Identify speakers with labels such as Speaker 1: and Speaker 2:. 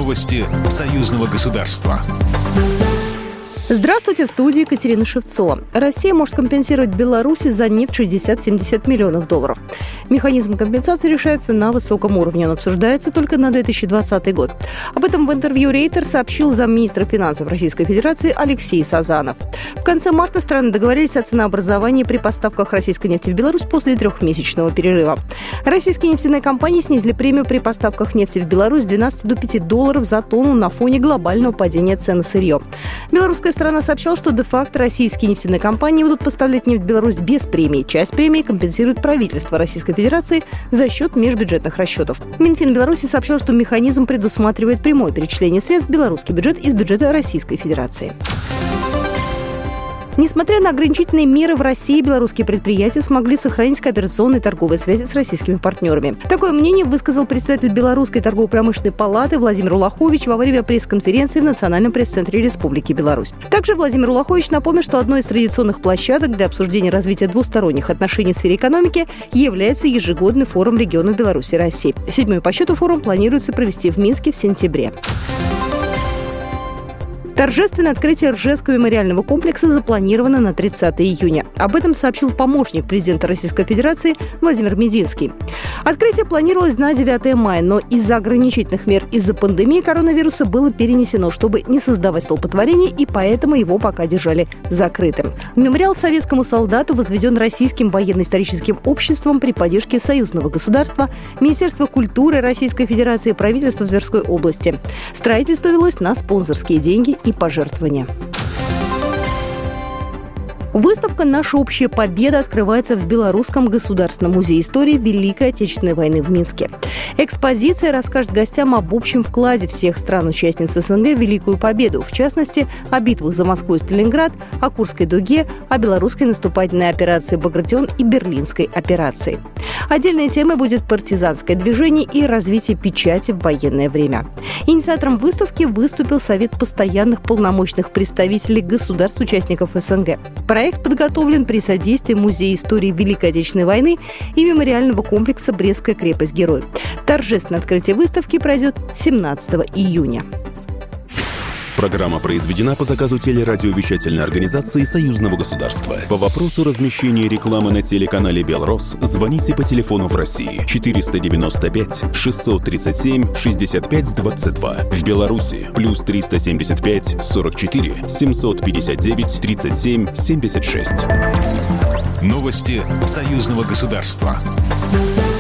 Speaker 1: Новости союзного государства.
Speaker 2: Здравствуйте, в студии Екатерина Шевцова. Россия может компенсировать Беларуси за нефть 60-70 миллионов долларов. Механизм компенсации решается на высоком уровне. Он обсуждается только на 2020 год. Об этом в интервью Рейтер сообщил замминистра финансов Российской Федерации Алексей Сазанов. В конце марта страны договорились о ценообразовании при поставках российской нефти в Беларусь после трехмесячного перерыва. Российские нефтяные компании снизили премию при поставках нефти в Беларусь с 12 до 5 долларов за тонну на фоне глобального падения цен на сырье. Белорусская сторона сообщала, что де-факто российские нефтяные компании будут поставлять нефть в Беларусь без премии. Часть премии компенсирует правительство Российской Федерации за счет межбюджетных расчетов. Минфин Беларуси сообщил, что механизм предусматривает прямое перечисление средств в белорусский бюджет из бюджета Российской Федерации. Несмотря на ограничительные меры, в России белорусские предприятия смогли сохранить кооперационные торговые связи с российскими партнерами. Такое мнение высказал председатель Белорусской торгово-промышленной палаты Владимир Улахович во время пресс-конференции в Национальном пресс-центре Республики Беларусь. Также Владимир Улахович напомнил, что одной из традиционных площадок для обсуждения развития двусторонних отношений в сфере экономики является ежегодный форум регионов Беларуси и России. 7-й по счету форум планируется провести в Минске в сентябре. Торжественное открытие Ржевского мемориального комплекса запланировано на 30 июня. Об этом сообщил помощник президента Российской Федерации Владимир Мединский. Открытие планировалось на 9 мая, но из-за ограничительных мер из-за пандемии коронавируса было перенесено, чтобы не создавать столпотворение, и поэтому его пока держали закрытым. Мемориал советскому солдату возведен Российским военно-историческим обществом при поддержке союзного государства, Министерства культуры Российской Федерации и правительства Тверской области. Строительство велось на спонсорские деньги и пожертвования. Выставка «Наша общая победа» открывается в Белорусском государственном музее истории Великой Отечественной войны в Минске. Экспозиция расскажет гостям об общем вкладе всех стран-участниц СНГ в Великую Победу, в частности, о битвах за Москву и Сталинград, о Курской дуге, о белорусской наступательной операции «Багратион» и Берлинской операции. Отдельной темой будет партизанское движение и развитие печати в военное время. Инициатором выставки выступил Совет постоянных полномочных представителей государств-участников СНГ. Проект подготовлен при содействии Музея истории Великой Отечественной войны и мемориального комплекса «Брестская крепость-герой». Торжественное открытие выставки пройдет 17 июня.
Speaker 3: Программа произведена по заказу телерадиовещательной организации Союзного государства. По вопросу размещения рекламы на телеканале «Белрос» звоните по телефону в России 495 637 65 22. В Беларуси плюс 375 44 759 37 76.
Speaker 1: Новости союзного государства.